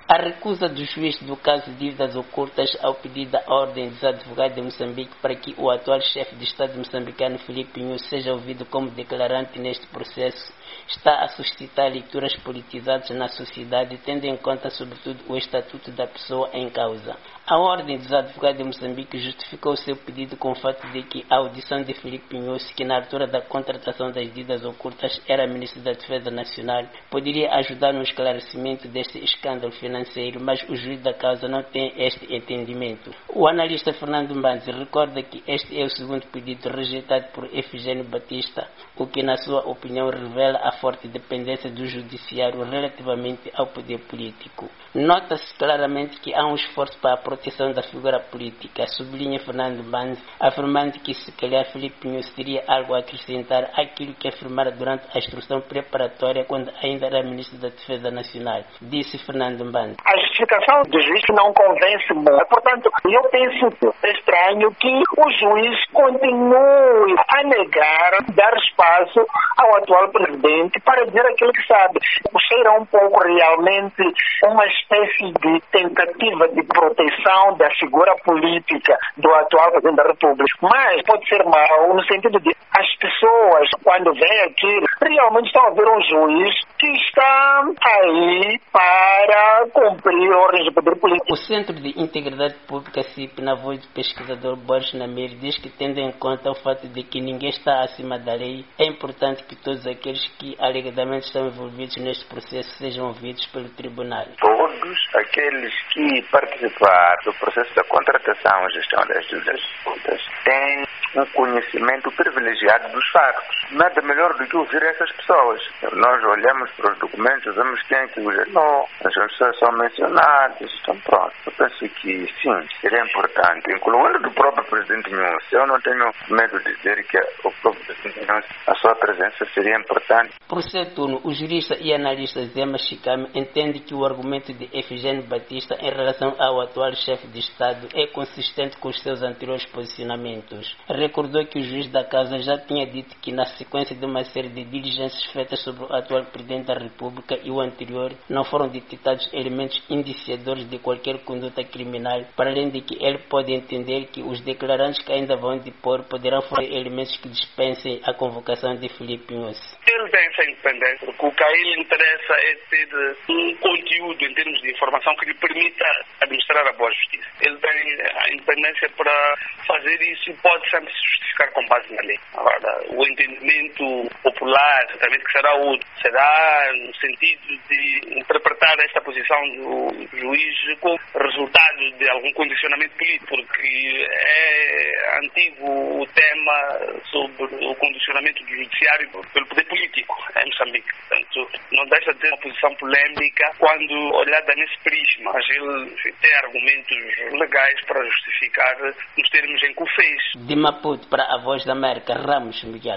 A recusa do juiz do caso de dívidas ocultas ao pedido da Ordem dos Advogados de Moçambique para que o atual chefe de Estado moçambicano, Filipe Nunes, seja ouvido como declarante neste processo, está a suscitar leituras politizadas na sociedade, tendo em conta, sobretudo, o estatuto da pessoa em causa. A Ordem dos Advogados de Moçambique justificou o seu pedido com o fato de que a audição de Filipe Nunes, que na altura da contratação das dívidas ocultas era Ministro da Defesa Nacional, poderia ajudar no esclarecimento deste escândalo financeiro, mas o juiz da causa não tem este entendimento. O analista Fernando Mbanzi recorda que este é o segundo pedido rejeitado por Efigênio Batista, o que, na sua opinião, revela a forte dependência do judiciário relativamente ao poder político. Nota-se claramente que há um esforço para a proteção da figura política, sublinha Fernando Mbanzi, afirmando que se calhar Filipe Nunes teria algo a acrescentar àquilo que afirmara durante a instrução preparatória quando ainda era Ministro da Defesa Nacional, disse Fernando Mbanzi. A justificação do juiz não convence muito. Portanto, eu penso estranho que o juiz continue a negar, dar espaço ao atual presidente para dizer aquilo que sabe. Cheira um pouco realmente uma espécie de tentativa de proteção da figura política do atual presidente da República. Mas pode ser mal no sentido de as pessoas, quando vêm aqui, realmente estão a ver um juiz que está aí para cumprir ordens de poder político. O Centro de Integridade Pública, CIP, na voz do pesquisador Boris Namir, diz que, tendo em conta o fato de que ninguém está acima da lei, é importante que todos aqueles que alegadamente estão envolvidos neste processo sejam ouvidos pelo tribunal. Todos aqueles que participaram do processo da contratação e gestão das dívidas ocultas têm um conhecimento privilegiado dos factos. Nada melhor do que ouvir essas pessoas. Nós olhamos para os documentos, vemos quem é que os assinou, as pessoas são mencionadas, estão prontos. Eu penso que sim, seria importante, incluindo do próprio presidente Nunes. Eu não tenho medo de dizer que o próprio presidente Nunes, a sua presença seria importante. Por seu turno, o jurista e analista Zema Chikame entende que o argumento de Efigênio Batista em relação ao atual chefe de Estado é consistente com os seus anteriores posicionamentos. Recordou que o juiz da causa já tinha dito que, na sequência de uma série de diligências feitas sobre o atual presidente da República e o anterior, não foram detectados elementos indiciadores de qualquer conduta criminal, para além de que ele pode entender que os declarantes que ainda vão depor poderão fornecer elementos que dispensem a convocação de Filipe Nunes. Ele tem essa independência, porque o que a ele interessa é ter um conteúdo em termos de informação que lhe permita administrar a boa justiça. Ele tem a independência para fazer isso e pode sempre se justificar com base na lei. Agora, o entendimento popular, certamente que será outro, será no sentido de interpretar esta posição do juiz como resultado de algum condicionamento político, porque é antigo o tema sobre o condicionamento do judiciário pelo poder político em Moçambique. Portanto, não deixa de ter uma posição polêmica quando olhada nesse prisma, mas ele tem argumentos legais para justificar nos termos em que o fez. De Maputo para a Voz da América, Ramos Miguel.